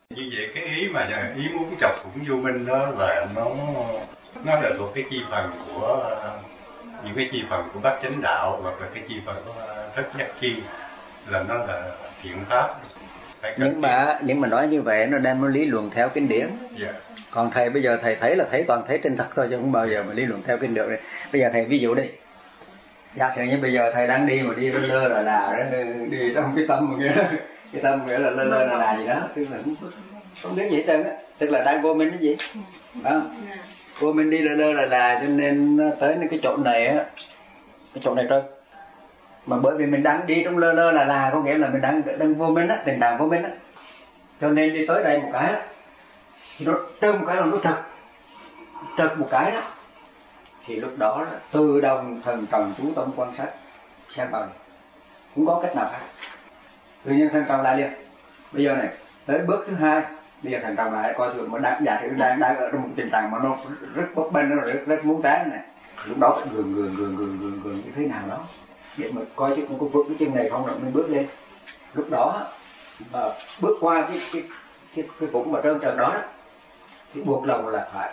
Như vậy cái ý mà ý muốn chọc cũng vô minh đó là nó là thuộc cái chi phần của những cái chi phần của bát chánh đạo, hoặc là cái chi phần của thất giác chi, là nó là thiện pháp. Nhưng mà nói như vậy nó đem nó lý luận theo kinh điển. Yeah. Còn thầy bây giờ thầy thấy là thấy toàn thấy trên thật thôi, chứ không bao giờ mà lý luận theo kinh điển. Bây giờ thầy ví dụ đi, giả sử như bây giờ thầy đang đi mà đi lơ là đi trong cái tâm nghĩa, cái tâm nghĩa là lơ là gì đó, tức là không biết gì hết trơn á, tức là đang vô minh cái gì, vô minh đi lơ là cho nên tới cái chỗ này á, cái chỗ này trơn. Mà bởi vì mình đang đi trong lơ là có nghĩa là mình đang vô minh á, tình trạng vô minh á, cho nên đi tới đây một cái á, thì nó trơn một cái là nó trật một cái đó, thì lúc đó tự động thần trọng chú tâm quan sát xem vào này, không có cách nào khác, tự nhiên thần trọng lại liền. Bây giờ này tới bước thứ hai, bây giờ thần trọng lại coi thường mà đang ở trong một tình trạng mà nó rất bấp bênh, nó rất muốn tán này, lúc đó phải gường như thế nào đó để mà coi chứ không có vượt cái chân này không, rồi mình bước lên. Lúc đó bước qua cái vùng mà trơn trượt đó thì buộc lòng là phải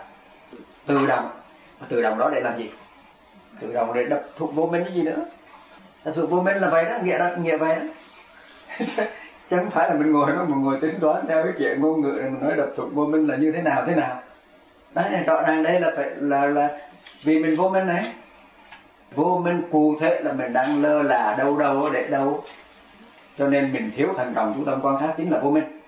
tự động đó để làm gì? Tự động để đập thuộc vô minh cái gì nữa? Đập thuộc vô minh là vậy đó, nghĩa vậy đó. Chứ không phải là mình ngồi tính toán theo cái chuyện ngôn ngữ mình nói đập thuộc vô minh là như thế nào. Đấy là rõ ràng đây là phải là vì mình vô minh này. Vô minh cụ thể là mình đang lơ là đâu để đâu, cho nên mình thiếu thần trọng chú tâm quan sát chính là vô minh.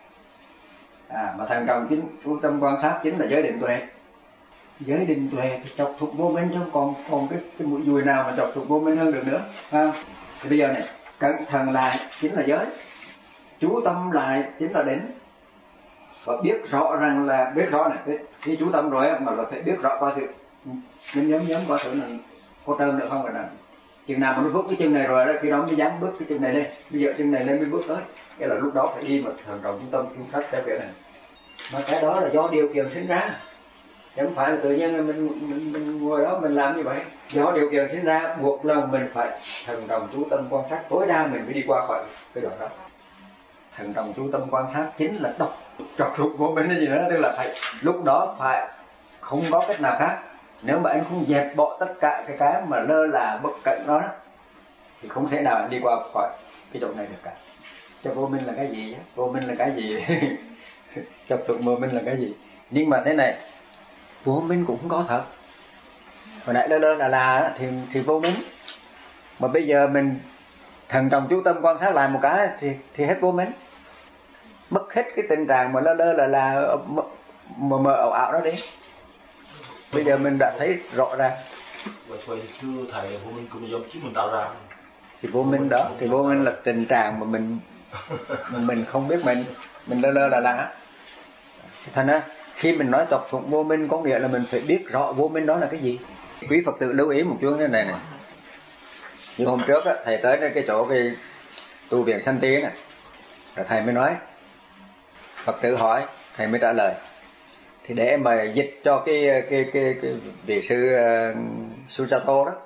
Mà thần trọng chú tâm quan sát chính là giới định tuệ. Giới định tuệ thì chọc thuộc vô minh, chứ còn cái mũi dùi nào mà chọc thuộc vô minh hơn được nữa, không? Thì bây giờ này cẩn thận lại chính là giới, chú tâm lại chính là định. Và biết rõ rằng là biết rõ này, khi chú tâm rồi mà là phải biết rõ coi thử nhóm coi thử là có trơn được không, rồi chừng nào mà nó bước cái chân này rồi đó, khi đó mới dám bước cái chân này lên. Bây giờ chân này lên mới bước tới, cái là lúc đó phải đi mà thần trọng trung tâm trung sát theo kiểu này. Mà cái đó là do điều kiện sinh ra, chứ không phải là tự nhiên mình ngồi đó mình làm như vậy. Do điều kiện sinh ra buộc lòng mình phải thần trọng chú tâm quan sát tối đa, mình mới đi qua khỏi cái đoạn đó. Thần trọng chú tâm quan sát chính là đọc thuộc vô minh cái gì nữa, tức là phải lúc đó phải không có cách nào khác. Nếu mà anh không dẹp bỏ tất cả cái mà lơ là bất cẩn đó thì không thể nào anh đi qua khỏi cái chỗ này được cả. Cho vô minh là cái gì? Vô minh là cái gì? Chấp thuộc vô minh là cái gì? Nhưng mà thế này, vô minh cũng không có thật. Hồi nãy lơ là thì vô minh. Mà bây giờ mình thần trọng chú tâm quan sát lại một cái thì hết vô minh. Mất hết cái tình trạng mà lơ là mờ ảo đó đi. Bây giờ mình đã thấy rõ ràng. Vậy xưa thầy vô minh cũng do chính mình tạo ra. Thì vô minh đó, thì vô minh là tình trạng mà mình không biết mình lơ là. Thành ra khi mình nói chọc thuộc vô minh có nghĩa là mình phải biết rõ vô minh đó là cái gì. Quý Phật tử lưu ý một chút thế này này. Như hôm trước á, thầy tới cái chỗ cái tu viện Sanh Tiến này, rồi thầy mới nói, Phật tử hỏi, thầy mới trả lời. Thì để mà dịch cho cái vị sư Sujato đó,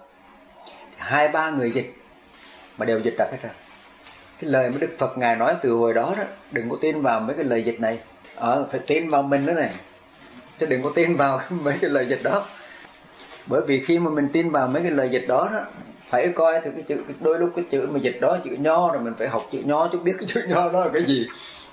2-3 người dịch mà đều dịch ra hết rồi. Cái lời mà Đức Phật ngài nói từ hồi đó đó, đừng có tin vào mấy cái lời dịch này, phải tin vào mình đó này, chứ đừng có tin vào mấy cái lời dịch đó. Bởi vì khi mà mình tin vào mấy cái lời dịch đó đó, phải coi từ cái chữ, đôi lúc cái chữ mà dịch đó chữ nho, rồi mình phải học chữ nho chứ biết cái chữ nho đó là cái gì.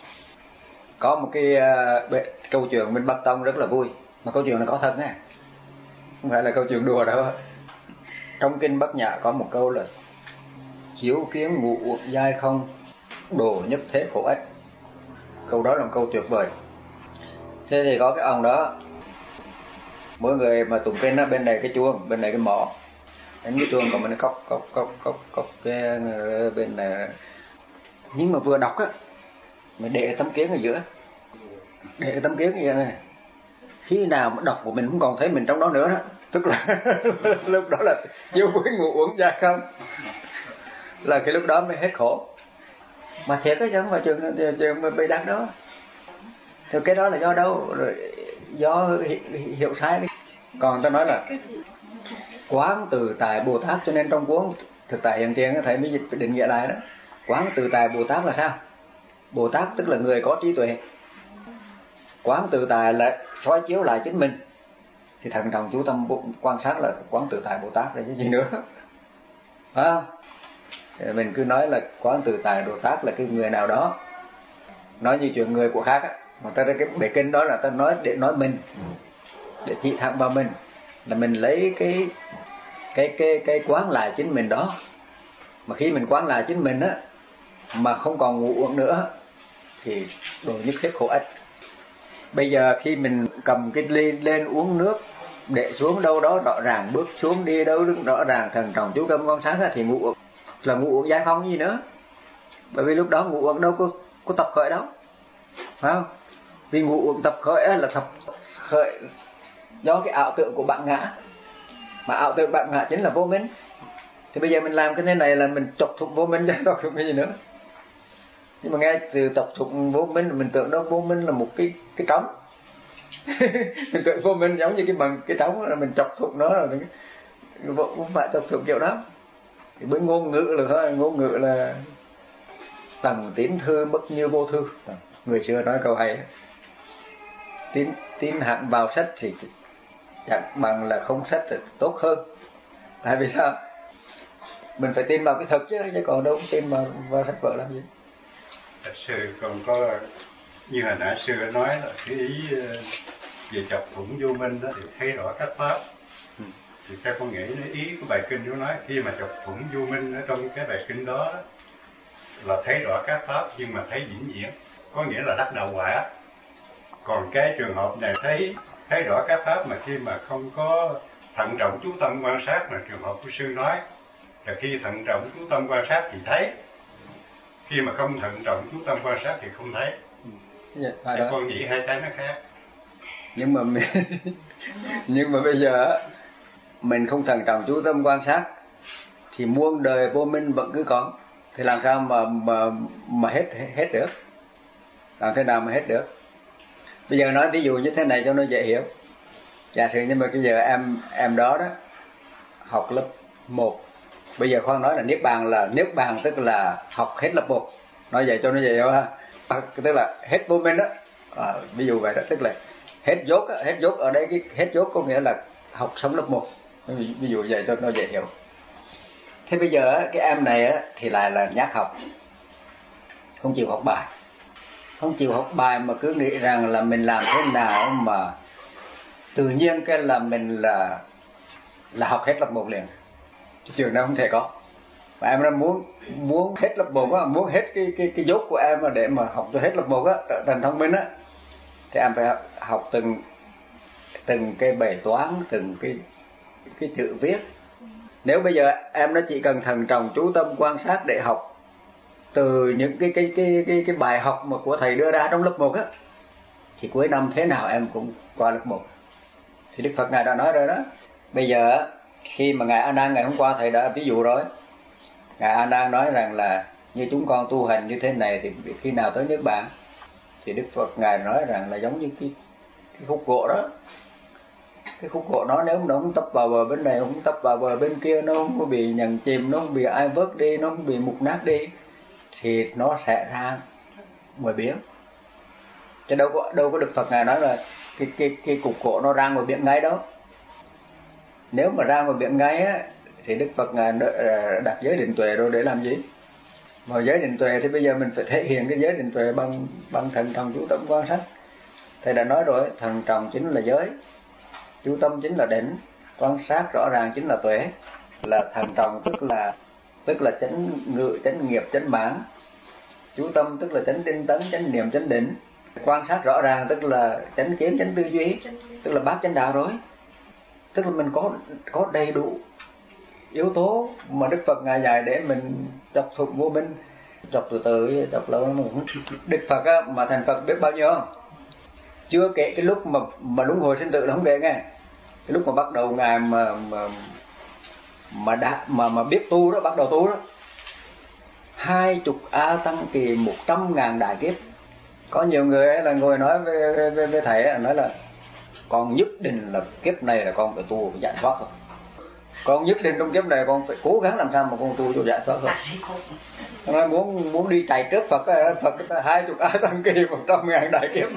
Có một cái câu chuyện bên Bắc Tông rất là vui, mà câu chuyện này có thật nha, không phải là câu chuyện đùa đâu. Trong kinh Bát Nhã có một câu là chiếu kiến ngũ uẩn giai không, đồ nhất thế khổ ách. Câu đó là một câu tuyệt vời. Thế thì có cái ông đó, mỗi người mà tụng kinh đó, bên này cái chuông, bên này cái mõ, đánh cái chuông còn mình cốc cái bên này. Nhưng mà vừa đọc á, mình để tấm kiến ở giữa, để tấm kiến như này. Khi nào mà đọc của mình không còn thấy mình trong đó nữa đó, tức là lúc đó là chiếu với ngũ uẩn giai không, là cái lúc đó mới hết khổ. Mà thiệt cái chẳng phải trường mà bị đắc đó. Thì cái đó là do đâu? Rồi do hiểu sai đi. Còn ta nói là quán từ tại Bồ Tát, cho nên trong cuốn Thực tại hiện tiền thầy mới định nghĩa lại đó. Quán từ tại Bồ Tát là sao? Bồ Tát tức là người có trí tuệ. quán tự tại là soi chiếu lại chính mình, thì thận trọng chú tâm quan sát là quán tự tại Bồ Tát rồi chứ gì nữa, phải không? Mình cứ nói là quán tự tại Bồ Tát là cái người nào đó, nói như chuyện người của khác á, mà ta cái bài kinh đó là ta nói để nói mình, để chỉ thẳng vào mình, là mình lấy cái quán lại chính mình đó. Mà khi mình quán lại chính mình á, mà không còn ngủ uống nữa thì đồ nhất thiết khổ ách. Bây giờ khi mình cầm cái ly lên uống nước, để xuống đâu đó rõ ràng, bước xuống đi đâu rõ ràng, thận trọng chú tâm quan sát thì ngủ uống là ngủ uống giải phóng gì nữa. Bởi vì lúc đó ngủ uống đâu có tập khởi đâu, phải không? Vì ngủ uống tập khởi là tập khởi do cái ảo tưởng của bạn ngã, mà ảo tưởng bạn ngã chính là vô minh. Thì bây giờ mình làm cái thế này là mình chọc thục vô minh chứ đâu có cái gì nữa. Nhưng mà nghe từ chọc thục vô minh, mình tưởng đó vô minh là một cái trống. Mình tưởng vô minh giống như cái bằng cái trống là mình chọc thục nó, là không phải chọc thục kiểu đó. Thì với ngôn ngữ là thôi, ngôn ngữ là tầng tín thư bất như vô thư. Người xưa nói câu hay, tín hẳn vào sách thì chẳng bằng là không sách thì tốt hơn. Tại vì sao? Mình phải tin vào cái thực chứ còn đâu tin vào sách vở làm gì. Thật sự còn có như hồi nãy sư nói là cái ý về chập phủng vô minh đó thì thấy rõ các pháp. Thì theo con nghĩ ý của bài kinh nó nói khi mà chập phủng vô minh ở trong cái bài kinh đó là thấy rõ các pháp nhưng mà thấy vĩnh viễn, có nghĩa là đắc đạo quả. Còn cái trường hợp này thấy rõ các pháp mà khi mà không có thận trọng chú tâm quan sát, là trường hợp của sư nói là khi thận trọng chú tâm quan sát thì thấy, khi mà không thận trọng chú tâm quan sát thì không thấy. Thì con nghĩ hai cái nó khác. Nhưng mà bây giờ mình không thận trọng chú tâm quan sát thì muôn đời vô minh vẫn cứ có, thì làm sao mà hết được? Làm thế nào mà hết được? Bây giờ nói ví dụ như thế này cho nó dễ hiểu. Giả sử như mà bây giờ em đó học lớp 1. Bây giờ khoan nói là niết bàn tức là học hết lớp 1. Nói vậy cho nó dễ hiểu ha. Tức là hết vô minh đó. Ví dụ vậy đó, tức là hết dốt ở đây, cái hết dốt có nghĩa là học xong lớp 1. Ví dụ vậy cho nó dễ hiểu. Thế bây giờ cái em này thì lại là nhát học, không chịu học bài. Không chịu học bài mà cứ nghĩ rằng là mình làm thế nào mà tự nhiên cái là mình là học hết lớp 1 liền. Trường đó không thể có. Mà em đã muốn hết lớp 1 á, muốn hết cái dốt của em để mà học cho hết lớp 1 á, trở thành thông minh á, thì em phải học từng cái bài toán, từng cái chữ viết. Nếu bây giờ em nó chỉ cần thận trọng chú tâm quan sát để học từ những cái bài học mà của thầy đưa ra trong lớp 1 á, thì cuối năm thế nào em cũng qua lớp 1. Thì Đức Phật Ngài đã nói rồi đó. Bây giờ khi mà Ngài A Nan ngày hôm qua thầy đã ví dụ rồi, Ngài A Nan nói rằng là như chúng con tu hành như thế này thì khi nào tới nước bạn, thì Đức Phật Ngài nói rằng là giống như cái khúc gỗ đó. Cái khúc gỗ nó nếu nó không tấp vào bờ bên này, không tấp vào bờ bên kia, nó không có bị nhận chìm, nó không bị ai vớt đi, nó không bị mục nát đi, thì nó sẽ ra ngoài biển. Chứ đâu có Đức Phật Ngài nói là cái cục gỗ nó ra ngoài biển ngay đâu. Nếu mà ra ngoài biển ngay á, thì Đức Phật Ngài đặt giới định tuệ rồi để làm gì? Mà giới định tuệ thì bây giờ mình phải thể hiện cái giới định tuệ bằng thận trọng chú tâm quan sát. Thầy đã nói rồi, thận trọng chính là giới, chú tâm chính là định, quan sát rõ ràng chính là tuệ. Là thận trọng tức là chánh ngự, chánh nghiệp, chánh mãn. Chú tâm tức là chánh tinh tấn, chánh niệm, chánh định. Quan sát rõ ràng tức là chánh kiến, chánh tư duy, tức là bát chánh đạo rồi. Tức là mình có đầy đủ yếu tố mà Đức Phật Ngài dạy để mình chọc thuộc vô minh, chọc từ từ, chọc lâu lắm. Đức Phật á, mà thành Phật biết bao nhiêu không? Chưa kể cái lúc mà luân hồi sinh tử là không kể nghe. Cái lúc mà bắt đầu Ngài mà biết tu đó, bắt đầu tu đó, 20 A Tăng kỳ 100.000 đại kiếp. Có nhiều người là ngồi nói với thầy nói là con nhất định là kiếp này là con phải tu giải thoát rồi. Con nhất định trong kiếp này con phải cố gắng làm sao mà con tu cho giải thoát thôi. Con nói muốn đi chạy trước Phật 20 A Tăng Kỳ 100.000 đại kiếp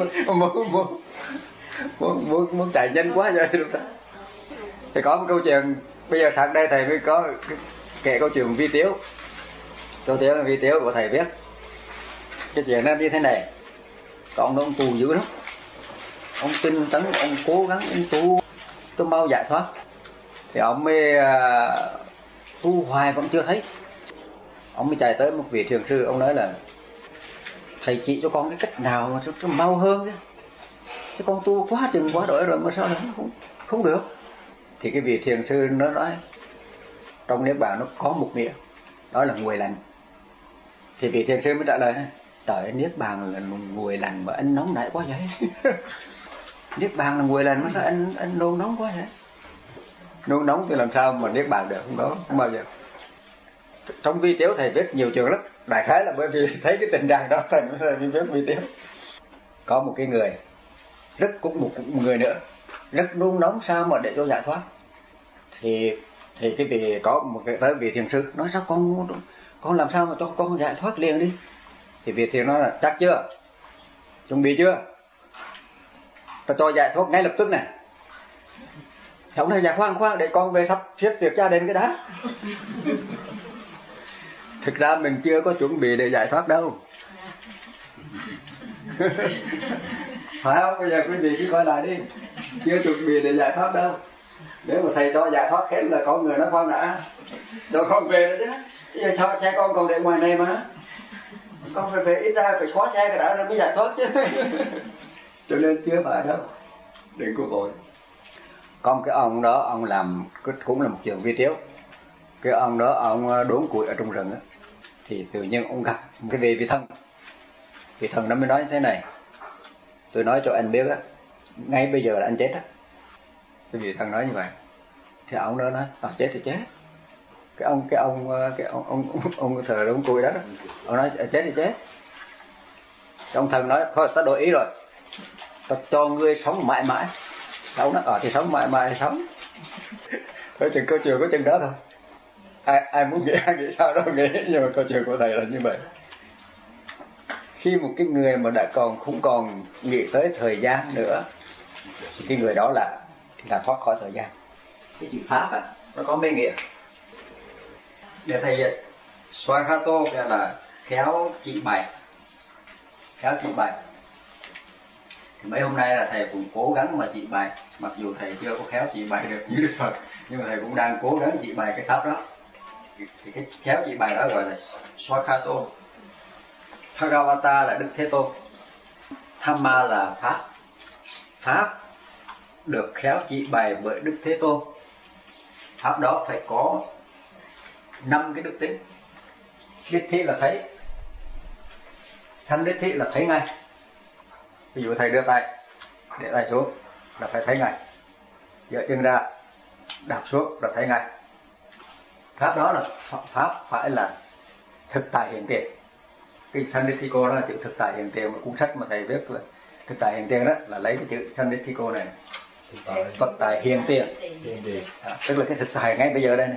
muốn chạy nhanh quá vậy đúng không? Thì có một câu chuyện bây giờ sáng đây thầy mới có kể câu chuyện Vi Tiếu. Câu chuyện Vi Tiếu của thầy viết. Cái chuyện nó như thế này. Còn ông tù dữ lắm. Ông tinh tấn, ông cố gắng ông tu cho mau giải thoát. Thì ông mới tu hoài vẫn chưa thấy. Ông mới chạy tới một vị thiền sư, ông nói là thầy chỉ cho con cái cách nào mà cho mau hơn chứ con tu quá chừng quá đổi rồi mà sao nó không được. Thì cái vị thiền sư nó nói trong Niết Bàn nó có một nghĩa, đó là nguội lạnh. Thì vị thiền sư mới trả lời trời, Niết Bàn là nguội lạnh mà anh nóng nảy quá vậy. Niết Bàn là nguội lạnh mà sao anh nôn nóng quá vậy? Nôn nóng thì làm sao mà Niết Bàn được, không bao giờ. Trong Vi Tiếu thầy viết nhiều chuyện lắm, đại khái là bởi vì thấy cái tình trạng đó thầy mới viết Vi Tiếu. Có một cái người một người nữa rất nôn nóng sao mà để cho giải thoát. Thì cái vị có một cái tới vị thiền sư nói sao con làm sao mà cho con giải thoát liền đi. Thì vị thiền nói là chắc chưa, chuẩn bị chưa, ta cho giải thoát ngay lập tức này. Ông này dạ khoan để con về sắp xếp việc gia đình cái đã. Thực ra mình chưa có chuẩn bị để giải thoát đâu. Phải không? Bây giờ quý vị cứ coi lại đi. Chưa chuẩn bị để giải thoát đâu. Nếu mà thầy cho giải thoát hết là có người nói khoan đã, rồi con về nữa chứ. Bây giờ sao xe con còn để ngoài này mà. Con phải về ít ra phải xóa xe cái đã rồi mới giải thoát chứ. Cho nên chưa phải đâu. Đừng có vội. Có một cái ông đó, ông làm cũng là một trường Vi Tiếu. Cái ông đó ông đốn củi ở trong rừng á, thì tự nhiên ông gặp một cái vị thần. Vị thần nó mới nói như thế này: tôi nói cho anh biết á, ngay bây giờ là anh chết á. Cái vị thần nói như vậy. Thì ông đó nói chết thì chết. Cái ông thờ đốn củi đó, ông nói chết thì chết. Cái ông thần nói thôi ta đổi ý rồi, ta cho ngươi sống mãi mãi. Ông nói thì sống mãi mãi thì sống. Thôi chừng câu chuyện của chừng đó thôi. Ai muốn nghĩ sao đó nghĩ, nhưng mà câu chuyện của thầy là như vậy. Khi một cái người mà đã không còn nghĩ tới thời gian nữa, thì cái người đó là thoát khỏi thời gian. Cái chữ pháp á, nó có mấy nghĩa. Để thầy dịch Swakato là khéo chỉ bày. Khéo chỉ bày. Thì mấy hôm nay là thầy cũng cố gắng mà chỉ bày, mặc dù thầy chưa có khéo chỉ bày được như Đức Phật, nhưng mà thầy cũng đang cố gắng chỉ bày cái pháp đó. Thì cái khéo chỉ bày đó gọi là Swakato. Bhagavata là Đức Thế Tôn. Thamma là pháp. Pháp được khéo chỉ bày bởi Đức Thế Tôn. Pháp đó phải có 5 cái đức tính. Đích thị là thấy. Sanh đích thị là thấy ngay. Ví dụ thầy đưa tay, để tay xuống là phải thấy ngay. Dỡ chân ra, đạp xuống là thấy ngay. Pháp đó là pháp phải là thực tại hiện tiền. Cái Sandithiko đó là chữ thực tại hiện tiền. Một cuốn sách mà thầy viết là thực tại hiện tiền đó là lấy cái chữ Sandithiko này. Thực tại hiện tiền. Tức là cái thực tại ngay bây giờ đây này.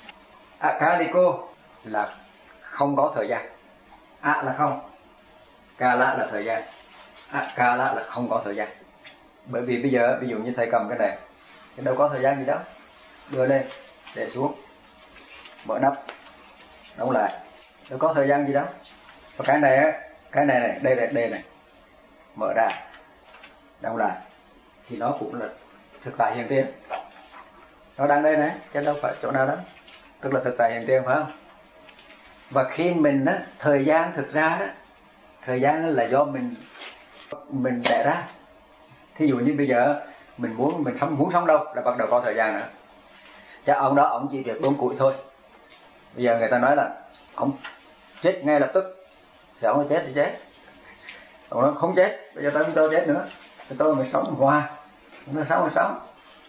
Akaliko là không có thời gian. Là không. Kala là thời gian. Kala là không có thời gian. Bởi vì bây giờ ví dụ như thầy cầm cái này thì đâu có thời gian gì đâu. Đưa lên, để xuống, mở nắp, đóng lại, đâu có thời gian gì đâu. Và cái này á, đây này, mở ra, đóng lại, thì nó cũng là thực tại hiện tiền. Nó đang đây này, chứ đâu phải chỗ nào đó. Tức là thực tại hiện tiền phải không? Và khi mình á, thời gian thực ra đó, thời gian là do mình đẻ ra. Thí dụ như bây giờ mình muốn sống đâu là bắt đầu có thời gian nữa. Chứ ông đó ông chỉ việc đốn củi thôi. Bây giờ người ta nói là ông chết ngay lập tức, thì ông nói chết thì chết. Ông nói không chết, bây giờ tôi không cho chết nữa, thì tôi mới sống hoài. Nó sống.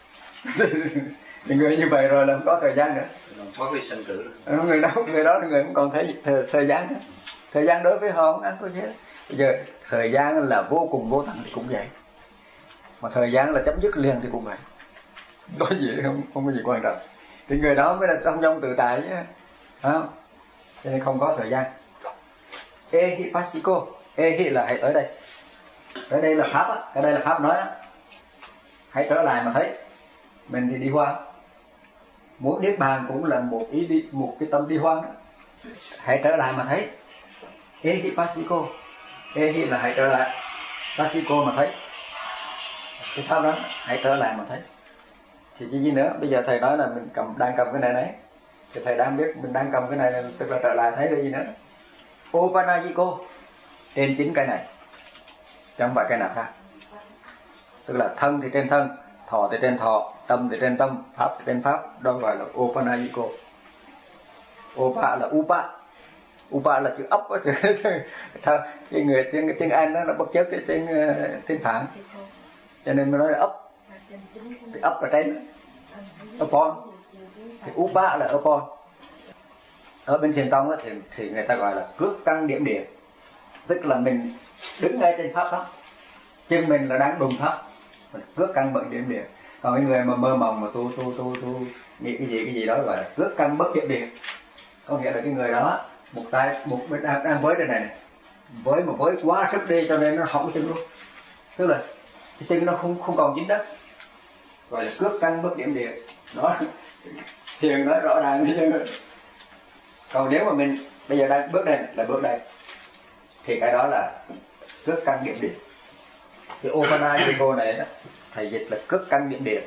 Thì người như vậy rồi là không có thời gian nữa. Có cái sinh tử. Người đó là người không còn thấy thời gian nữa. Thời gian đối với họ không ăn có gì hết. Bây giờ thời gian là vô cùng vô tận thì cũng vậy. Mà thời gian là chấm dứt liền thì cũng vậy. Có gì không có gì quan trọng. thì người đó mới là trong tự tại chứ, không? Cho nên không có thời gian. Ehipassiko, ehi là hãy tới đây. Tới đây là pháp á, cái đây là pháp nói á. Hãy trở lại mà thấy. Mình thì đi hoang. Muốn niết bàn cũng là một ý đi, một cái tâm đi hoang đó. Hãy trở lại mà thấy. Ehipassiko, ehi là hãy trở lại, passiko mà thấy. Cái pháp đó, hãy trở lại mà thấy. Thì chỉ gì nữa, bây giờ thầy nói là mình đang cầm cái này đấy. Thì thầy đang biết mình đang cầm cái này, tức là trở lại thấy cái gì nữa. Opanajiko, trên chính cái này, chẳng phải cái nào khác. Tức là thân thì trên thân, thọ thì trên thọ, tâm thì trên tâm, pháp thì trên pháp. Đó gọi là Opanajiko. Opa là upa. Upa là chữ ấp á. Sao cái người tiếng Anh nó bất chấp cái tiếng Phạn, cho nên mới nói là ấp. Thì ấp ở trên, upon. Thì upa là upon. Ở bên thiền tông thì người ta gọi là cước căn điểm địa. Tức là mình đứng ngay trên pháp đó, chân mình là đang đùng pháp, mình cước căn bất điểm địa. Còn cái người mà mơ mộng mà tu nghĩ cái gì đó gọi là cước căn bất điểm địa. Có nghĩa là cái người đó một bên đang với đây này, với quá sức đi cho nên nó hỏng chân luôn. Tức là cái chân nó không còn dính đất, gọi là cước căn bất điểm địa. Đó, thiền nói rõ ràng như vậy. Còn nếu mà mình bây giờ đang bước đây là bước đây, thì cái đó là cước căn điểm địa. Cái Opanajiko này đó, thầy dịch là cước căn điểm địa.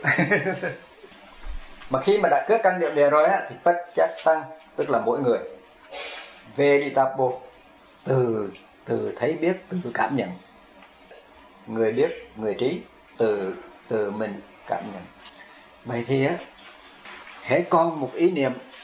Mà khi mà đã cước căn điểm địa rồi á, thì Paccata, tức là mỗi người. Veditapo, từ thấy biết, từ cảm nhận. Người biết, người trí, từ mình cảm nhận. Vậy thì á, hãy còn một ý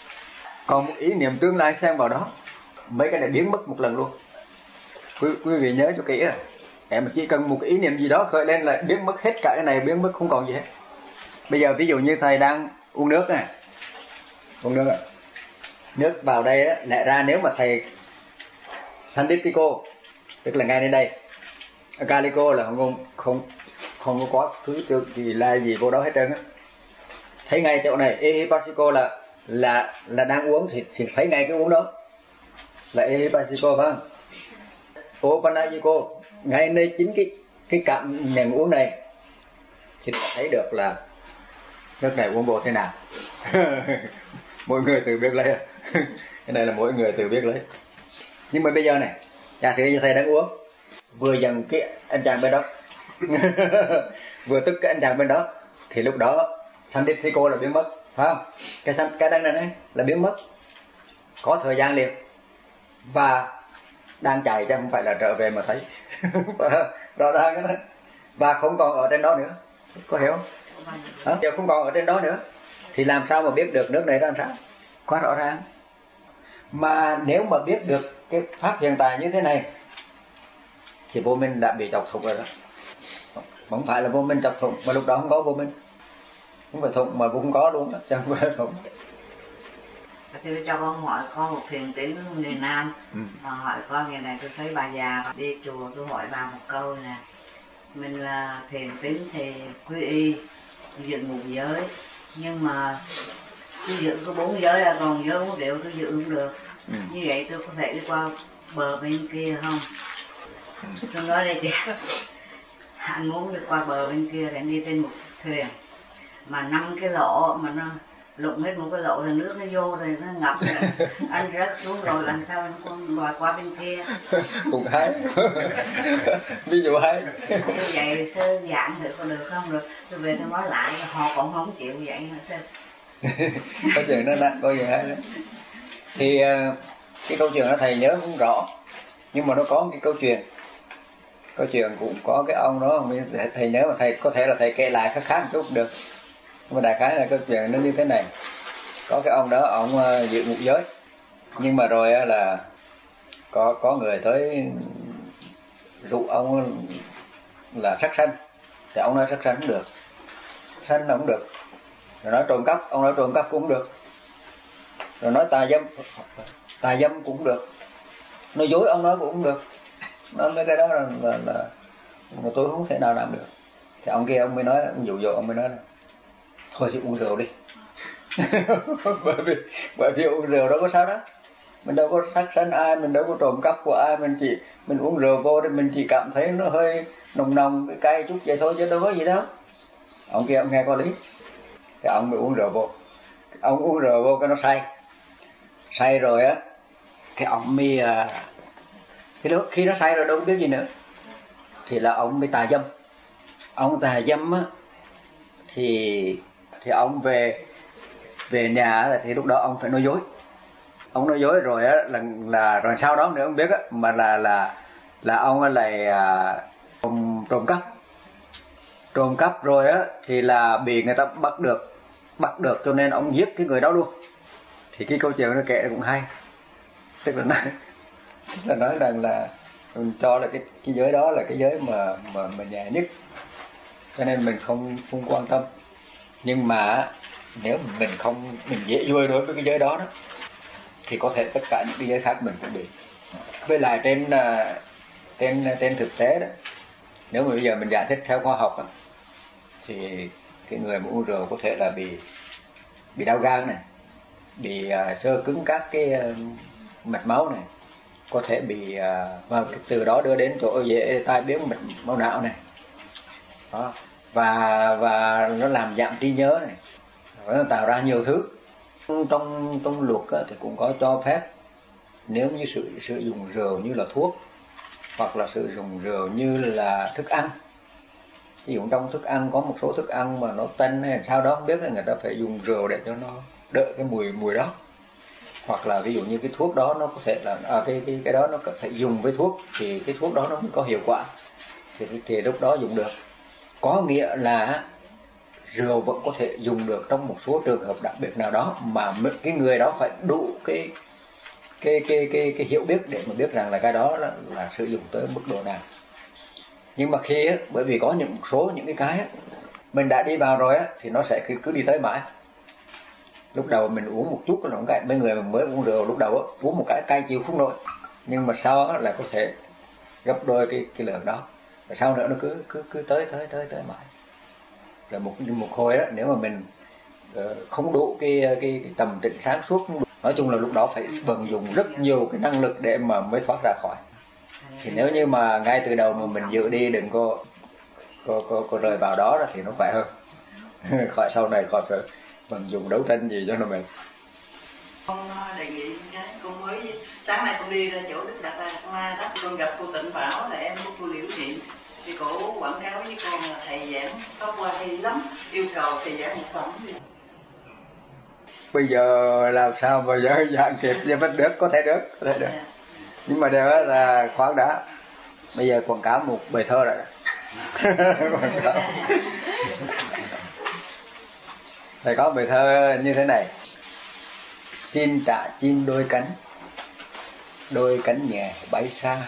niệm tương lai xem vào đó, mấy cái này biến mất một lần luôn. Quý vị nhớ cho kỹ. Em chỉ cần một ý niệm gì đó khởi lên là biến mất hết cả cái này, biến mất không còn gì hết. Bây giờ ví dụ như thầy đang uống nước này, uống nước, nước vào đây á, lẽ ra nếu mà thầy Sanditiko, tức là ngay đến đây, Kaliko là không có thứ gì là gì vô đó hết trơn á. Thấy ngay chỗ này, Ehipassiko là đang uống thì thấy ngay cái uống đó là Ehipassiko phải không? Opanajiko, ngay nơi chính cái cảm nhận uống này thì thấy được là nước này uống vô thế nào. Mỗi người tự biết lấy. Cái này là mỗi người tự biết lấy. Nhưng mà bây giờ này, giả sử như thầy đang uống, vừa dần cái anh chàng bên đó, vừa tức cái anh chàng bên đó, thì lúc đó Sanditiko là biến mất, phải không? Cái đăng này là biến mất, có thời gian liền, và đang chạy chứ không phải là trở về mà thấy. Rõ ràng cái đó, và không còn ở trên đó nữa, có hiểu không? Giờ không còn ở trên đó nữa, thì làm sao mà biết được nước này ra làm sao? Quá rõ ràng. Mà nếu mà biết được cái pháp hiện tại như thế này, thì vô minh đã bị chọc thủng rồi đó. Không phải là vô minh chọc thủng, mà lúc đó không có vô minh. Không phải thủng mà cũng có luôn đó, chẳng phải thủng. Sư cho con hỏi con một thiền tín người Nam, hỏi con ngày này tôi thấy bà già đi chùa, tôi hỏi bà một câu nè. Mình là thiền tín thì quy y dựng một giới, nhưng mà tôi dựng có 4 giới là còn giới 4 điệu tôi dựng không được. Như vậy tôi có thể đi qua bờ bên kia không? Tôi nói đây kìa, anh muốn đi qua bờ bên kia thì anh đi trên một thuyền mà 5 cái lỗ mà nó lụng hết một cái lỗ thì nước nó vô rồi nó ngập rồi. Anh rớt xuống rồi làm sao anh con lòi qua bên kia? Cũng hay. Ví dụ hay. Như vậy sư giảng thử có được không? Được. Tôi về tôi nói lại họ cũng không chịu vậy hả sư? Câu chuyện đó là câu chuyện hay lắm. Thì cái câu chuyện đó thầy nhớ không rõ, nhưng mà nó có một cái câu chuyện cũng có cái ông đó, thầy nhớ mà thầy có thể là thầy kể lại khác một chút cũng được. Nhưng mà đại khái là câu chuyện nó như thế này. Có cái ông đó, ông giữ một giới, nhưng mà rồi là có người tới dụ ông là sát sanh, thì ông nói sát sanh không được, sanh là không được. Rồi nói trộm cắp, ông nói trộm cắp cũng không được. Rồi nói tà dâm cũng không được. Nói dối ông nói cũng không được. Nói mấy cái đó là tôi không thể nào làm được. Thì ông kia ông mới nói, ông dụ dỗ, ông mới nói là thôi thì uống rượu đi. bởi vì uống rượu đâu có sao đó, mình đâu có sát sanh ai, mình đâu có trộm cắp của ai, mình uống rượu vô thì mình chỉ cảm thấy nó hơi nồng nồng cái cay chút vậy thôi chứ đâu có gì đâu. Ông kia ông nghe có lý, thì ông mới uống rượu vô, ông uống rượu vô cái nó say rồi á, cái ông mới khi nó say rồi đâu có biết gì nữa, thì là ông mới tà dâm. Ông tà dâm á thì ông về nhà thì lúc đó ông phải nói dối. Ông nói dối rồi á là rồi sau đó nữa ông biết á, mà là ông lại trộm cắp rồi á thì là bị người ta bắt được cho nên ông giết cái người đó luôn. Thì cái câu chuyện nó kể cũng hay, tức là nói rằng là mình cho là cái giới đó là cái giới mà nhẹ nhất, cho nên mình không quan tâm. Nhưng mà nếu mình dễ vui đối với cái giới đó thì có thể tất cả những cái giới khác mình cũng bị. Với lại trên thực tế đó, nếu mà bây giờ mình giải thích theo khoa học đó, thì cái người mà uống rượu có thể là bị đau gan này, bị xơ cứng các cái mạch máu này, có thể bị và từ đó đưa đến chỗ dễ tai biến mạch máu não này đó, và nó làm giảm trí nhớ này, nó tạo ra nhiều thứ. Trong luật thì cũng có cho phép nếu như sử dụng rượu như là thuốc, hoặc là sử dụng rượu như là thức ăn. Ví dụ trong thức ăn có một số thức ăn mà nó tanh hay sao đó không biết, là người ta phải dùng rượu để cho nó đỡ cái mùi đó. Hoặc là ví dụ như cái thuốc đó nó có thể là cái đó nó có thể dùng với thuốc thì cái thuốc đó nó mới có hiệu quả, thì lúc đó dùng được. Có nghĩa là rượu vẫn có thể dùng được trong một số trường hợp đặc biệt nào đó, mà cái người đó phải đủ cái hiểu biết để mà biết rằng là cái đó là sử dụng tới mức độ nào. Nhưng mà khi á, bởi vì có những cái á, mình đã đi vào rồi á, thì nó sẽ cứ đi tới mãi. Lúc đầu mình uống một chút là cái mấy người mà mới uống rượu lúc đầu á, uống một cái cay chịu không nổi, nhưng mà sau á là có thể gấp đôi cái lượng đó, và sau nữa nó cứ tới mãi. Rồi một hồi đó, nếu mà mình không đủ cái tầm tỉnh sáng suốt, nói chung là lúc đó phải vận dụng rất nhiều cái năng lực để mà mới thoát ra khỏi. Thì nếu như mà ngay từ đầu mà mình dự đi đừng có rời vào đó thì nó khỏe hơn. Khỏi sau này khỏi phải vận dụng đấu tranh gì cho nó mệt. Con đề nghị con mới sáng nay con đi ra chỗ Đức Đạt Lai Hoa đó, con gặp cô Tịnh Bảo là em của cô Liễu Thị, thì cổ quảng cáo với con là thầy giảng tóc hoa hay lắm, yêu cầu thầy giảng một phẩm gì. Bây giờ làm sao mà giờ giảng kịp cho bất được, có thể được. Nhưng mà đều là khoan đã. Bây giờ quảng cáo một bài thơ rồi. Quảng cáo. Thầy có bài thơ như thế này: xin trả chim đôi cánh nhẹ bay xa,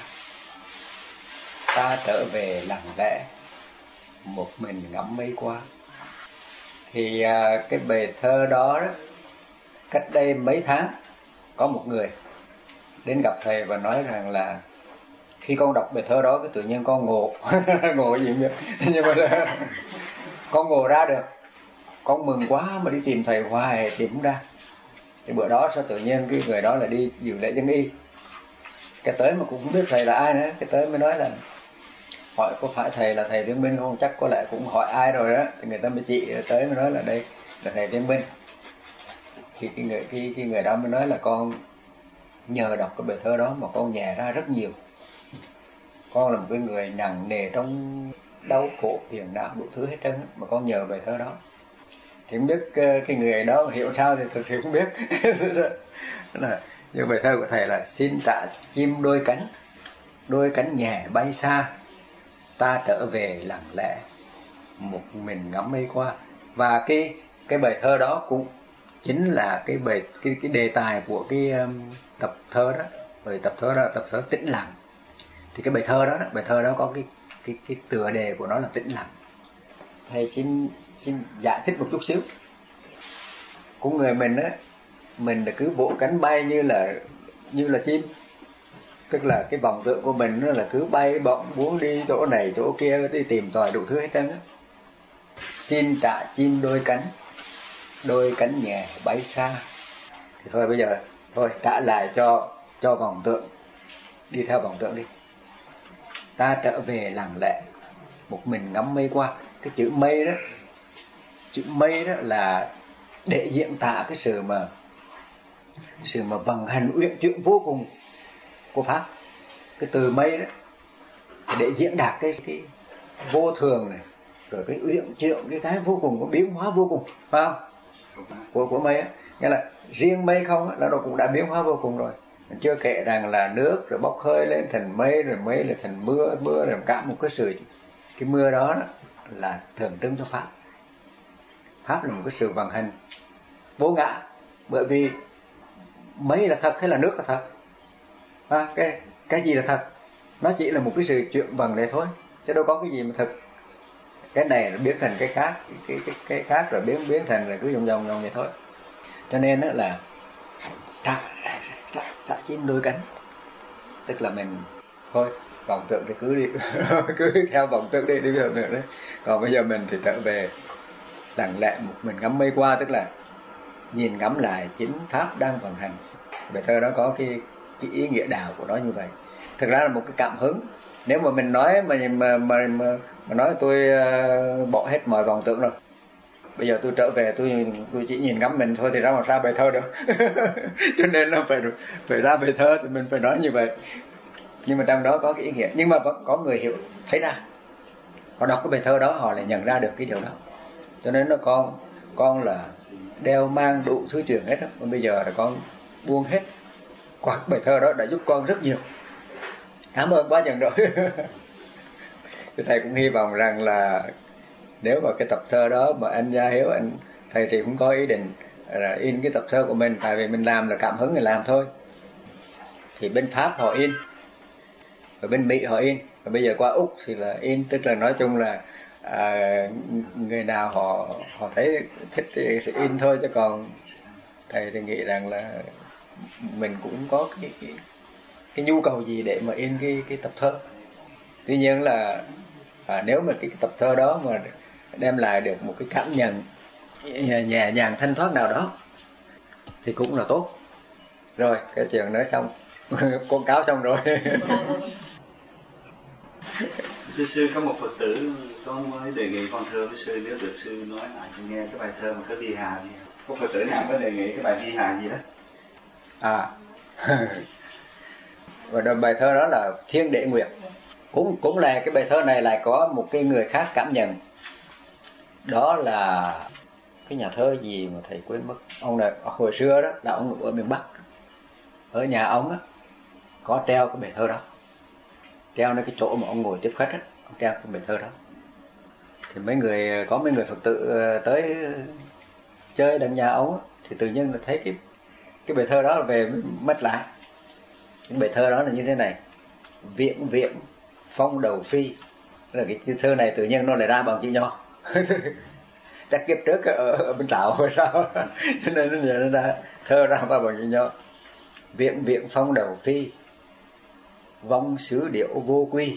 ta trở về lặng lẽ, một mình ngắm mây qua. Thì cái bài thơ đó, cách đây mấy tháng có một người đến gặp thầy và nói rằng là khi con đọc bài thơ đó cái tự nhiên con ngộ ngộ gì vậy, nhưng mà con ngộ ra được, con mừng quá mà đi tìm thầy hoài tìm không ra. Thì bữa đó sao tự nhiên cái người đó là đi dự lễ dân y, cái tới mà cũng không biết thầy là ai nữa, cái tới mới nói là hỏi có phải thầy là thầy Viên Minh không, chắc có lẽ cũng hỏi ai rồi đó, thì người ta mới chỉ tới mới nói là đây là thầy Viên Minh. Thì cái người đó mới nói là con nhờ đọc cái bài thơ đó mà con nhẹ ra rất nhiều. Con là một cái người nặng nề trong đau khổ phiền não đủ thứ hết trơn, mà con nhờ bài thơ đó. Thì không biết cái người đó hiểu sao thì thực sự không biết. Nhưng bài thơ của thầy là xin trả chim đôi cánh nhẹ bay xa, ta trở về lặng lẽ, một mình ngắm mây qua. Và cái bài thơ đó cũng chính là cái đề tài của cái tập thơ đó. Rồi tập thơ đó là tập thơ tĩnh lặng. Thì cái bài thơ đó có cái tựa đề của nó là tĩnh lặng. Thầy xin giải thích một chút xíu. Của người mình á, mình là cứ vỗ cánh bay như là chim, tức là cái vọng tưởng của mình nó là cứ bay bổng muốn đi chỗ này chỗ kia, đi tìm tòi đủ thứ hết trơn á. Xin trả chim đôi cánh đôi cánh nhẹ bay xa. Thì thôi bây giờ thôi trả lại cho vọng tượng, đi theo vọng tượng đi. Ta trở về lặng lẽ một mình ngắm mây qua. Cái chữ mây đó là để diễn tả cái sự mà vận hành uyển chuyển vô cùng của pháp. Cái từ mây đó để diễn đạt cái vô thường này, rồi cái uyển chuyển, cái vô cùng, có biến hóa vô cùng, phải không? Của mây á, nghĩa là riêng mây không á, là nó cũng đã biến hóa vô cùng rồi. Mình chưa kể rằng là nước rồi bốc hơi lên thành mây, rồi mây là thành mưa rồi cả một cái sự, cái mưa đó là tượng trưng cho pháp. Pháp là một cái sự vận hành vô ngã, bởi vì mây là thật hay là nước là thật? Cái gì là thật? Nó chỉ là một cái sự chuyển vận này thôi, chứ đâu có cái gì mà thật. Cái này nó biến thành cái khác, cái khác rồi biến thành là cứ vòng vậy thôi. Cho nên đó là trả chim đôi cánh, tức là mình thôi vọng tượng thì cứ đi cứ theo vọng tượng đi vọng tượng đấy. Còn bây giờ mình thì trở về lặng lẽ một mình ngắm mây qua, tức là nhìn ngắm lại chính pháp đang vận hành. Bài thơ đó có cái ý nghĩa đạo của nó như vậy. Thực ra là một cái cảm hứng. Nếu mà mình nói mà nói tôi bỏ hết mọi vọng tượng rồi, bây giờ tôi trở về tôi chỉ nhìn ngắm mình thôi thì ra làm sao bài thơ được. Cho nên là phải ra bài thơ thì mình phải nói như vậy. Nhưng mà trong đó có cái ý nghĩa, nhưng mà vẫn có người hiểu thấy ra. Họ đọc cái bài thơ đó họ lại nhận ra được cái điều đó. Cho nên nó con là đeo mang đủ thứ chuyện hết đó. Bây giờ là con buông hết. Qua bài thơ đó đã giúp con rất nhiều. Cảm ơn quá chừng rồi. Thầy cũng hy vọng rằng là nếu mà cái tập thơ đó mà anh Gia Hiếu, thầy thì cũng có ý định là in cái tập thơ của mình, tại vì mình làm là cảm hứng thì làm thôi. Thì bên Pháp họ in, và bên Mỹ họ in, và bây giờ qua Úc thì là in, tức là nói chung là người nào họ thấy thích thì in thôi, chứ còn thầy thì nghĩ rằng là mình cũng có cái nhu cầu gì để mà in cái tập thơ. Tuy nhiên là nếu mà cái tập thơ đó mà đem lại được một cái cảm nhận nhẹ nhàng thanh thoát nào đó thì cũng là tốt. Rồi cái chuyện nói xong, quảng cáo xong rồi. Thưa sư, có một Phật tử con mới đề nghị con thưa với sư, nếu được sư nói lại cho nghe cái bài thơ mà có Di Hà gì. Có Phật tử nào có đề nghị cái bài Di Hà gì đó? Và bài thơ đó là Thiên Đệ Nguyệt. Cũng là cái bài thơ này lại có một cái người khác cảm nhận. Đó là cái nhà thơ gì mà thầy quên mất. Ông này hồi xưa đó là ông ở miền Bắc. Ở nhà ông á có treo cái bài thơ đó. Treo nơi cái chỗ mà ông ngồi tiếp khách á, ông treo cái bài thơ đó. Thì có mấy người Phật tử tới chơi đằng nhà ông á, thì tự nhiên là thấy cái bài thơ đó là về mất lại. Cái bài thơ đó là như thế này: Viễn viễn phong đầu phi. Là cái thơ này tự nhiên nó lại ra bằng chữ nho. Chắc kiếp trước ở bên Tàu hay sao. Cho nên nó ra thơ ra bằng chữ nho. Viễn viễn phong đầu phi, vong xứ điệu vô quy,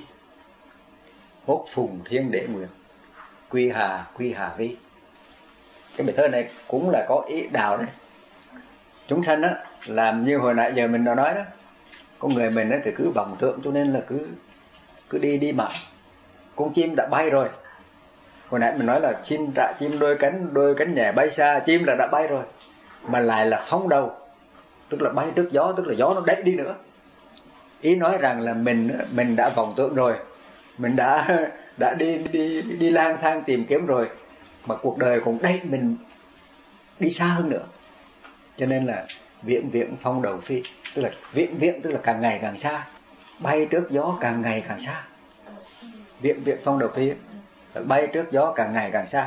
hốt phùng thiên đệ nguyệt, quy hà vi. Cái bài thơ này cũng là có ý đạo đấy. Chúng sanh á, làm như hồi nãy giờ mình đã nói đó, con người mình á thì cứ vọng tượng, cho nên là cứ đi mãi. Con chim đã bay rồi. Hồi nãy mình nói là chim đôi cánh nhẹ bay xa, chim là đã bay rồi, mà lại là phóng đầu, tức là bay trước gió, tức là gió nó đẩy đi nữa. Ý nói rằng là mình đã vọng tượng rồi, mình đã đi lang thang tìm kiếm rồi, mà cuộc đời cũng đẩy mình đi xa hơn nữa. Cho nên là viễn viễn phong đầu phi, tức là viễn tức là càng ngày càng xa, bay trước gió càng ngày càng xa. Viễn viễn phong đầu phi, bay trước gió càng ngày càng xa.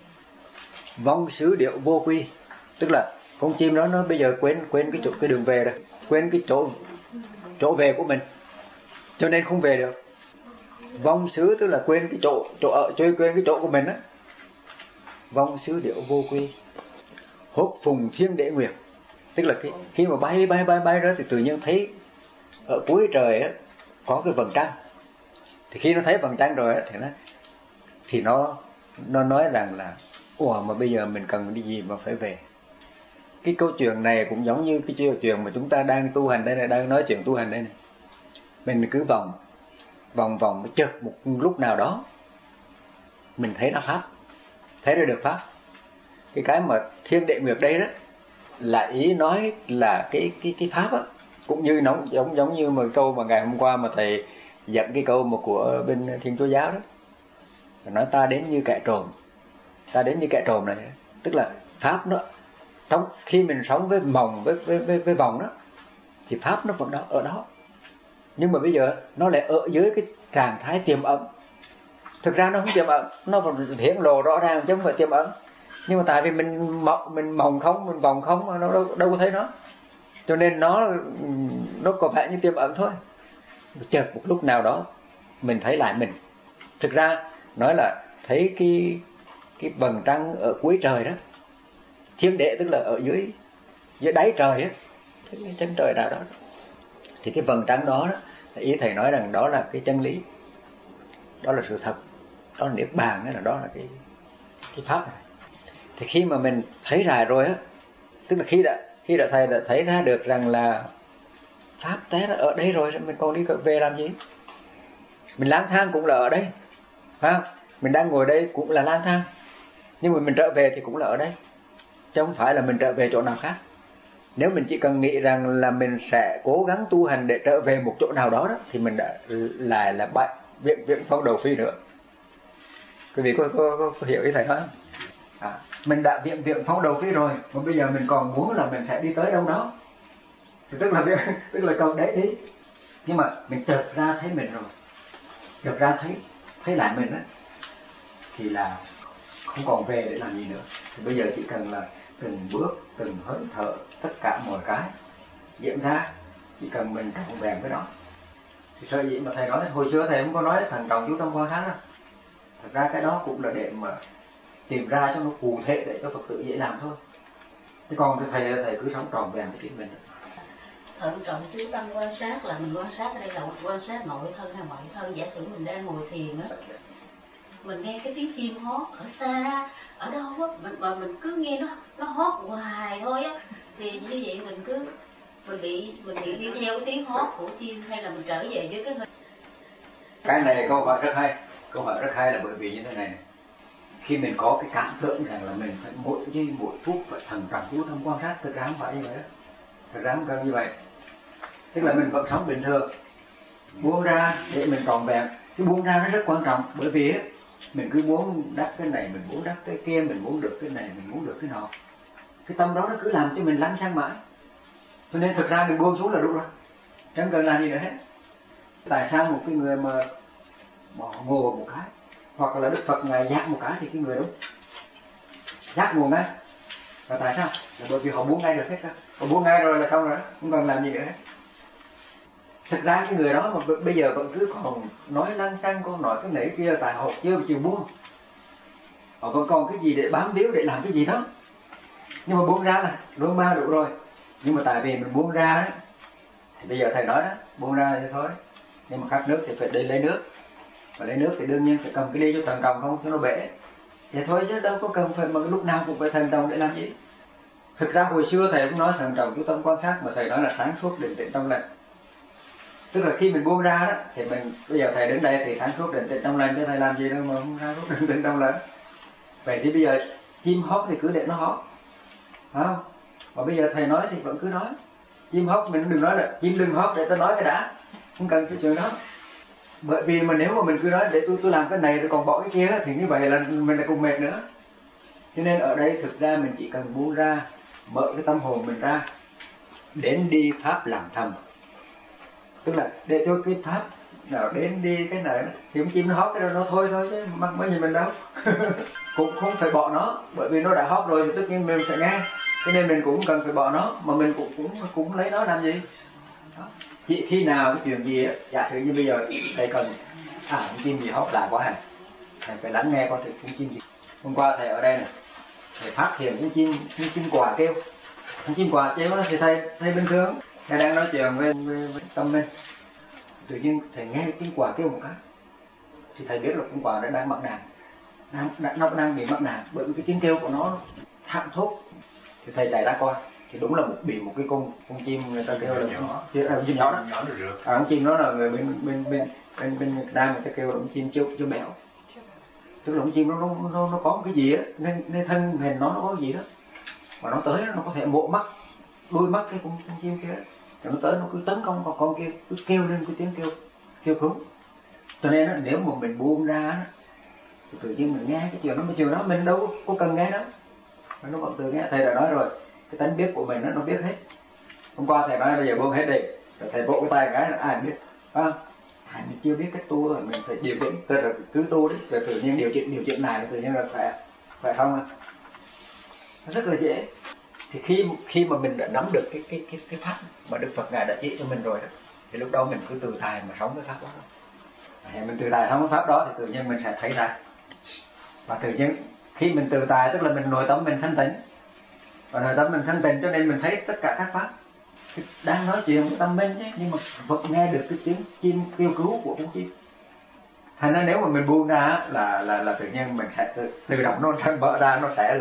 Vong xứ điệu vô quy, tức là con chim đó nó bây giờ quên cái đường về rồi, quên cái chỗ về của mình, cho nên không về được. Vong xứ tức là quên cái chỗ ở, quên cái chỗ của mình á. Vong xứ điệu vô quy, hốt phùng thiên đệ nguyệt, tức là khi mà bay đó thì tự nhiên thấy ở cuối trời á có cái vầng trăng. Thì khi nó thấy vầng trăng rồi á thì nó nói rằng là ủa mà bây giờ mình cần đi gì mà phải về? Cái câu chuyện này cũng giống như cái câu chuyện mà chúng ta đang tu hành đây này, đang nói chuyện tu hành đây này. Mình cứ vòng vòng chợt một lúc nào đó mình thấy ra pháp, thấy ra được pháp. Cái mà thiên địa nguyệt đây đó là ý nói là cái pháp á, cũng như nó giống như một câu mà ngày hôm qua mà thầy dẫn cái câu mà của bên Thiên Chúa giáo đó, nói ta đến như kẻ trộm, ta đến như kẻ trộm này, tức là pháp nó trong khi mình sống với mộng với vòng đó thì pháp nó vẫn đó ở đó, nhưng mà bây giờ nó lại ở dưới cái trạng thái tiềm ẩn. Thực ra nó không tiềm ẩn, nó vẫn hiển lộ rõ ràng chứ không phải tiềm ẩn, nhưng mà tại vì mình mộng không, mình vòng không mà nó đâu có thấy nó, cho nên nó có vẻ như tiềm ẩn thôi. Chợt một lúc nào đó mình thấy lại mình. Thực ra nói là thấy cái vầng trăng ở cuối trời đó, thiên đế tức là ở dưới đáy trời á, cái chân trời nào đó, thì cái vầng trăng đó ý thầy nói rằng đó là cái chân lý, đó là sự thật, đó là niết bàn, đó là cái pháp này. Thì khi mà mình thấy ra rồi á, tức là khi đã thầy đã thấy ra được rằng là pháp té nó ở đây rồi, mình còn đi về làm gì? Mình lang thang cũng là ở đây, phải không? Mình đang ngồi đây cũng là lang thang, nhưng mà mình trở về thì cũng là ở đây, chứ không phải là mình trở về chỗ nào khác. Nếu mình chỉ cần nghĩ rằng là mình sẽ cố gắng tu hành để trở về một chỗ nào đó, thì mình đã lại là bại viện phong đầu phi nữa. Quý vị có hiểu ý thầy nói không? Mình đã viện phong đầu phi rồi, mà bây giờ mình còn muốn là mình sẽ đi tới đâu đó, thì tức là còn đấy đi. Nhưng mà mình chợt ra thấy mình rồi, chợt ra thấy lại mình á, thì là không còn về để làm gì nữa. Thì bây giờ chỉ cần là từng bước, từng hơi thở, tất cả mọi cái diễn ra, chỉ cần mình trọn vẹn với nó. Thì sở dĩ mà thầy nói, hồi xưa thầy không có nói thằng trọng chú tâm quan sát đâu. Thật ra cái đó cũng là để mà tìm ra cho nó cụ thể để cho Phật tử dễ làm thôi. Chứ còn thầy cứ sống trọn vẹn với chính mình. Thận trọng chú tâm quan sát là mình quan sát ở đây là quan sát nội thân hay ngoại thân. Giả sử mình đang ngồi thiền á, mình nghe cái tiếng chim hót ở xa, ở đâu á, mình cứ nghe nó hót hoài thôi á, thì như vậy mình bị đi theo cái tiếng hót của chim, hay là mình trở về với cái hơi. Cái này câu hỏi rất hay là bởi vì như thế này. Khi mình có cái cảm tưởng rằng là mình phải mỗi giây mỗi phút phải thận trọng chú tâm quan sát, thực ra không phải như vậy đó. Thực ra không cần như vậy. Tức là mình vẫn sống bình thường, buông ra để mình trọn vẹn. Cái buông ra nó rất quan trọng, bởi vì mình cứ muốn đắc cái này, mình muốn đắc cái kia, mình muốn được cái này, mình muốn được cái nọ. Cái tâm đó nó cứ làm cho mình lăn sang mãi. Cho nên thực ra mình buông xuống là đúng rồi, chẳng cần làm gì nữa hết. Tại sao một cái người mà ngồi một cái, hoặc là Đức Phật ngài giác một cái, thì cái người đó giác ngồi ngay. Và tại sao? Là bởi vì họ buông ngay được hết. Họ buông ngay rồi là xong rồi, không cần làm gì nữa hết. Thực ra cái người đó mà bây giờ vẫn cứ còn nói lăng xăng, con nói cái này kia, tại họ chưa chịu buông. Họ vẫn còn cái gì để bám víu, để làm cái gì đó. Nhưng mà buông ra là luôn ma đủ rồi. Nhưng mà tại vì mình buông ra đó, thì bây giờ thầy nói đó, buông ra thì thôi. Nhưng mà khát nước thì phải đi lấy nước. Và lấy nước thì đương nhiên phải cầm cái ly cho thận trọng, không cho nó bể. Vậy thôi chứ đâu có cần phải mà lúc nào cũng phải thận trọng để làm gì. Thực ra hồi xưa thầy cũng nói thận trọng chú tâm quan sát, mà thầy nói là sáng suốt định tĩnh trong lành. Tức là khi mình buông ra đó, thì mình bây giờ thầy đến đây thì sáng suốt định tĩnh trong lành, chứ thầy làm gì đâu mà không sáng suốt định tĩnh trong lành. Vậy thì bây giờ chim hót thì cứ để nó hót, phải không? Mà bây giờ thầy nói thì vẫn cứ nói. Chim hót mình đừng nói là chim đừng hót để tôi nói cái đã, không cần cái chuyện đó. Bởi vì mà nếu mà mình cứ nói để tôi làm cái này rồi còn bỏ cái kia, thì như vậy là mình lại cùng mệt nữa. Cho nên ở đây thực ra mình chỉ cần buông ra, mở cái tâm hồn mình ra, đến đi pháp làm thầm. Tức là để cho cái pháp nào đến đi cái này, thì con chim nó hót cái đó nó thôi chứ mắc mấy gì mình đâu. Cũng không phải bỏ nó, bởi vì nó đã hót rồi thì tất nhiên mình sẽ nghe. Cho nên mình cũng cần phải bỏ nó, mà mình cũng lấy nó làm gì. Đó. Chỉ khi nào cái chuyện gì á, giả sử như bây giờ thầy cần con chim gì hót lạ quá, thầy phải lắng nghe coi thầy con chim gì. Hôm qua thầy ở đây này, thầy phát hiện con chim quà kêu. Con chim quà kêu thì thầy bình thường, thầy đang nói chuyện với tâm linh, tự nhiên thầy nghe tiếng quà kêu một cái, thì thầy biết là con quà đó đang mặc đàn. nó đang bị mắc nạn bởi vì cái tiếng kêu của nó thảm thốt. Thì thầy chạy ra coi thì đúng là bị một cái con chim người ta kêu là chim nhỏ đó. Con chim đó là người bên Việt Nam người ta kêu là con chim chiêu mèo. Tức là con chim nó có cái gì á, nên thân hình nó có cái gì đó mà nó tới nó có thể một mắt đuôi mắt cái con chim kia, rồi nó tới nó cứ tấn công con kia, cứ kêu lên cái tiếng kêu cứu. Cho nên đó, nếu mà mình buông ra thì tự nhiên mình nghe cái chuyện đó mình đâu có cần nghe đó, nó vẫn tự nghe. Thầy đã nói rồi, cái tánh biết của mình nó biết hết. Hôm qua thầy nói bây giờ buông hết đi, rồi thầy vỗ cái tay cái là ai biết, phải không? Mình chưa biết cách tu rồi, mình phải điều chỉnh, rồi cứ tu đấy, rồi tự nhiên điều chỉnh này tự nhiên là khỏe không à? Nó rất là dễ. Thì khi mà mình đã nắm được cái pháp mà Đức Phật ngài đã chỉ cho mình rồi đó, thì lúc đó mình cứ từ tài mà sống cái pháp đó. Mình từ tài sống cái pháp đó thì tự nhiên mình sẽ thấy ra. Và tự nhiên khi mình từ tài tức là mình nội tâm mình thanh tịnh, và nội tâm mình thanh tịnh cho nên mình thấy tất cả các pháp đang nói chuyện với tâm minh chứ, nhưng mà Phật nghe được cái tiếng chim kêu cứu của con chim. Thành ra nếu mà mình buông ra là tự nhiên mình sẽ tự động nó vỡ ra,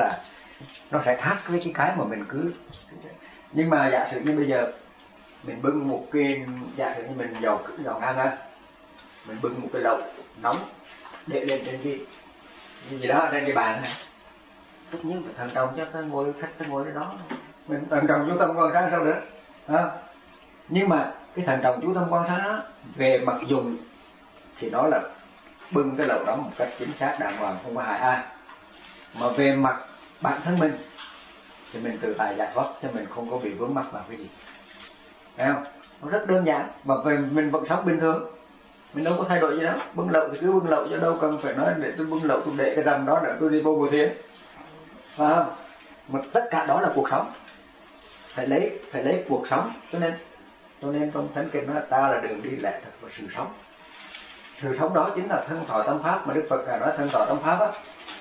nó sẽ khác với cái mà mình cứ. Nhưng mà giả sử như bây giờ mình bưng một cái, giả sử như mình dầu ăn á, mình bưng một cái lẩu nóng để lên trên cái gì đó trên cái bàn này, tất nhiên phải thận trọng cho khách ta ngồi đó, mình thận trọng chú tâm quan sát sao nữa. Nhưng mà cái thận trọng chú tâm quan sát đó về mặt dùng thì nó là bưng cái lẩu nóng một cách chính xác đàng hoàng, không có hại ai. Mà về mặt bản thân mình thì mình tự tại giải thoát cho mình không có bị vướng mắc vào cái gì, thấy không? Nó rất đơn giản và về mình vẫn sống bình thường, mình đâu có thay đổi gì đâu. Bưng lẩu thì cứ bưng lẩu chứ đâu cần phải nói để tôi bưng lẩu tôi để cái rằm đó để tôi đi vô Bồ Thiên, phải không? Mà tất cả đó là cuộc sống, phải lấy cuộc sống. Cho nên trong Thánh Kinh nói ta là đường đi lẽ thật và sự sống. Sự sống đó chính là thân thọ tâm pháp, mà Đức Phật nói thân thọ tâm pháp á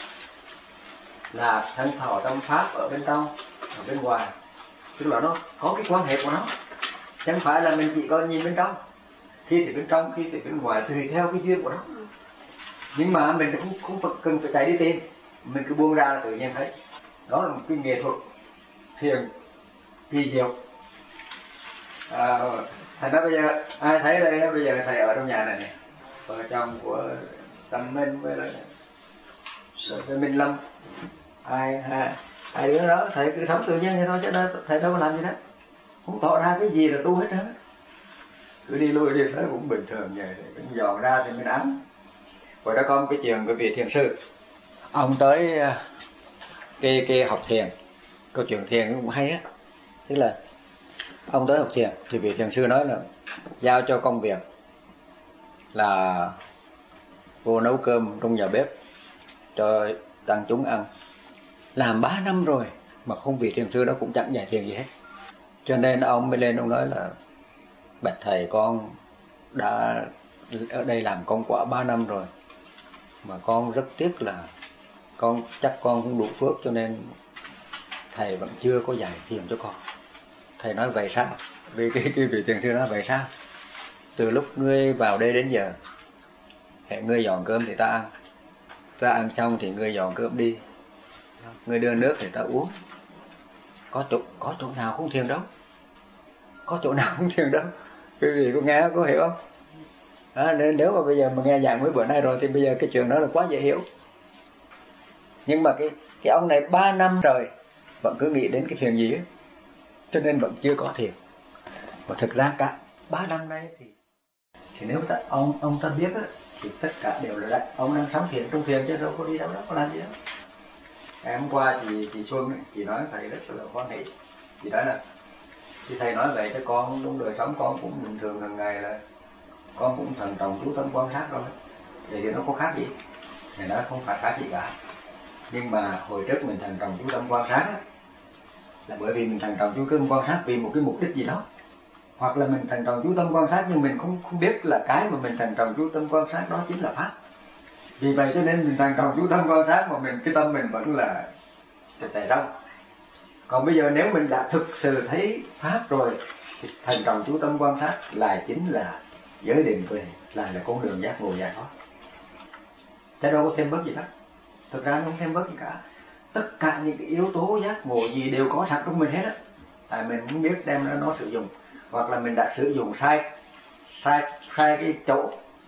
là thân thọ tâm pháp ở bên trong, ở bên ngoài, tức là nó có cái quan hệ của nó, chẳng phải là mình chỉ có nhìn bên trong, khi thì bên trong, khi thì bên ngoài, tùy theo cái duyên của nó. Nhưng mà mình cũng không cần phải chạy đi tìm, mình cứ buông ra là tự nhiên thấy. Đó là một cái nghệ thuật thiền kỳ diệu. Thành ra bây giờ ai thấy đây đó, bây giờ thầy ở trong nhà này nè, vợ chồng của Tâm Minh với lại Minh Lâm, hai đứa đó thầy cứ sống tự nhiên vậy thôi, chứ thầy đâu có làm gì đó, không tỏ ra cái gì là tu hết hết, cứ đi lui đi tới cũng bình thường vậy, cũng dọn ra thì mình ấm. Rồi đó có một cái chuyện của vị thiền sư, ông tới cái học thiền, câu chuyện thiền cũng hay á, tức là ông tới học thiền thì vị thiền sư nói là giao cho công việc là vô nấu cơm trong nhà bếp cho tăng chúng ăn. Làm 3 năm rồi mà không, vị thiền sư đó cũng chẳng dạy thiền gì hết. Cho nên ông mới lên ông nói là bạch thầy, con đã ở đây làm công quả 3 năm rồi mà con rất tiếc là chắc con không đủ phước, cho nên thầy vẫn chưa có dạy thiền cho con. Thầy nói vậy sao? Vì cái vị thiền sư nói vậy sao? Từ lúc ngươi vào đây đến giờ, hễ ngươi dọn cơm thì ta ăn xong thì ngươi dọn cơm đi, ngươi đưa nước thì ta uống. Có chỗ nào không thiền đâu, có chỗ nào không thiền đâu. Quý vị có nghe, có hiểu không? Nên nếu mà bây giờ mà nghe giảng mấy bữa nay rồi thì bây giờ cái chuyện đó là quá dễ hiểu. Nhưng mà cái ông này 3 năm rồi vẫn cứ nghĩ đến cái thiền gì ấy, cho nên vẫn chưa có thiền. Và thực ra cả 3 năm nay thì nếu ông ta biết á, thì tất cả đều là đấy. Ông đang sống thiền trong thiền chứ đâu có đi đâu đó, có làm gì đâu. Ngày hôm qua chị Xuân ấy, chị nói thầy rất là hoan hỷ. Chị nói là thì thầy nói vậy cho con trong đời sống con cũng bình thường hàng ngày là con cũng thần trọng chú tâm quan sát rồi. Vậy thì nó có khác gì? Thầy nói không phải khác gì cả. Nhưng mà hồi trước mình thần trọng chú tâm quan sát á, là bởi vì mình thần trọng chú tâm quan sát vì một cái mục đích gì đó. Hoặc là mình thần trọng chú tâm quan sát nhưng mình không biết là cái mà mình thần trọng chú tâm quan sát đó chính là pháp. Vì vậy cho nên mình thần trọng chú tâm quan sát mà cái tâm mình vẫn là chạy rong. Còn bây giờ nếu mình đã thực sự thấy pháp rồi thì thần trọng chú tâm quan sát là chính là giới định tuệ, là con đường giác ngộ giải thoát. Thế đâu có thêm bớt gì hết. Thực ra nó không thêm bớt gì cả. Tất cả những cái yếu tố giác ngộ gì đều có sẵn trong mình hết á. Tại mình không biết đem nó sử dụng, hoặc là mình đã sử dụng sai cái chỗ,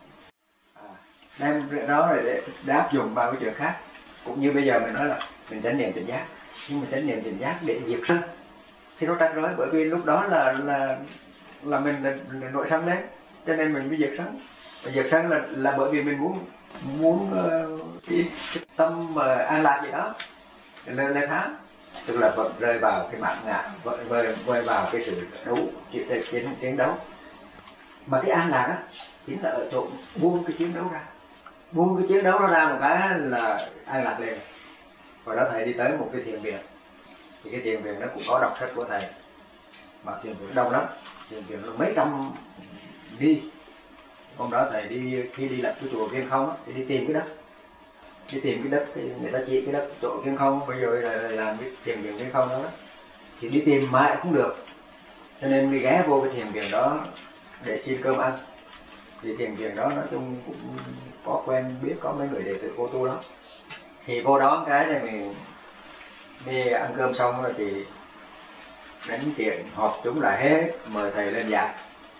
đem đó rồi để áp dụng vào cái chuyện khác. Cũng như bây giờ mình nói là mình chánh niệm tỉnh giác, nhưng mà chánh niệm tỉnh giác để diệt sân thì nó trách rối, bởi vì lúc đó là mình nội sân đấy, cho nên mình mới diệt sân. Diệt sân là bởi vì mình muốn cái tâm an lạc gì đó lên tháng, tức là vẫn rơi vào cái mạng ngã, rơi vào cái sự đấu, chiến đấu. Mà cái an lạc á chính là ở chỗ buông cái chiến đấu ra, buông cái chiến đấu nó ra một cái là an lạc liền. Và đó thầy đi tới một cái thiền viện, thì cái thiền viện nó cũng có đọc sách của thầy, mà thiền viện đông lắm, thiền viện là mấy trăm đi. Hôm đó thầy khi đi lập cái chùa Viên Không á, thì đi tìm cái đất, thì người ta chỉ cái đất chỗ Viên Không, bây giờ là làm cái thiền viện Viên Không đó, thì đi tìm mãi không được, cho nên đi ghé vô cái thiền viện đó để xin cơm ăn. Thì thiền viện đó nói chung cũng có quen biết có mấy người đệ tử cô tu đó, thì vô đó cái này mình đi ăn cơm xong rồi thì đánh tiền họp chúng lại hết, mời thầy lên giảng.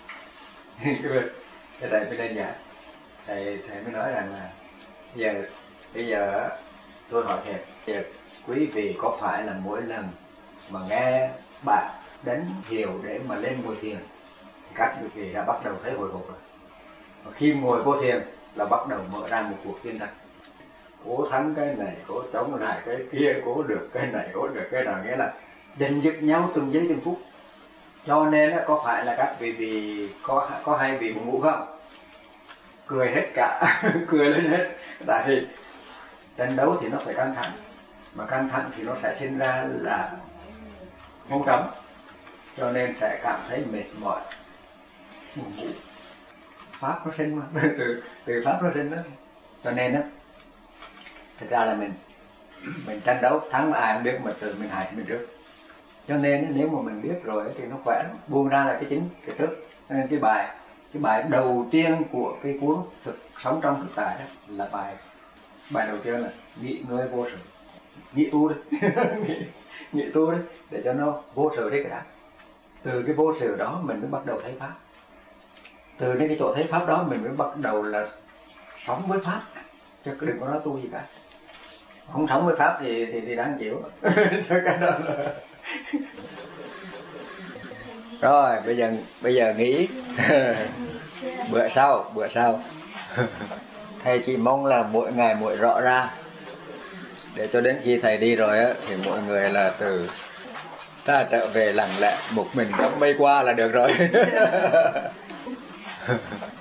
Cái thầy mới lên giảng, thầy mới nói rằng là bây giờ tôi hỏi thiệt, quý vị có phải là mỗi lần mà nghe bạn đánh hiểu để mà lên ngồi thiền, các quý vị đã bắt đầu thấy hồi hộp rồi. Và khi ngồi vô thiền là bắt đầu mở ra một cuộc chiến tranh, cố thắng cái này, cố chống lại cái kia, cố được cái này, cố được cái nào, nghĩa là giành giật nhau từng giây từng phút. Cho nên có phải là các vị có hai vị buồn ngủ không? Cười hết cả, cười lên hết. Tại vì tranh đấu thì nó phải căng thẳng, mà căng thẳng thì nó sẽ sinh ra là ngôn cấm, cho nên sẽ cảm thấy mệt mỏi, buồn ngủ. Pháp nó sinh mà, từ pháp nó sinh đó. Cho nên thực ra là mình tranh đấu thắng mà ai không biết, mà tự mình hại mình trước. Cho nên nếu mà mình biết rồi thì nó khỏe, buông ra là cái chính, cái trước. Cho nên cái bài đầu tiên của cái cuốn Sống trong thực tại đó là bài đầu tiên là nghĩ ngơi vô sự, nghĩ tu đấy, nghĩ tu đấy, để cho nó vô sự đấy cái đã. Từ cái vô sự đó mình mới bắt đầu thấy pháp. Từ cái chỗ thấy pháp đó mình mới bắt đầu là sống với pháp, chứ đừng có nói tu gì cả. Không sống với pháp thì đáng chịu. Cái đó là... Rồi bây giờ nghĩ bữa sau thầy chỉ mong là mỗi ngày mỗi rõ ra, để cho đến khi thầy đi rồi á thì mọi người là từ ta trở về lặng lẽ một mình ngắm mây qua là được rồi.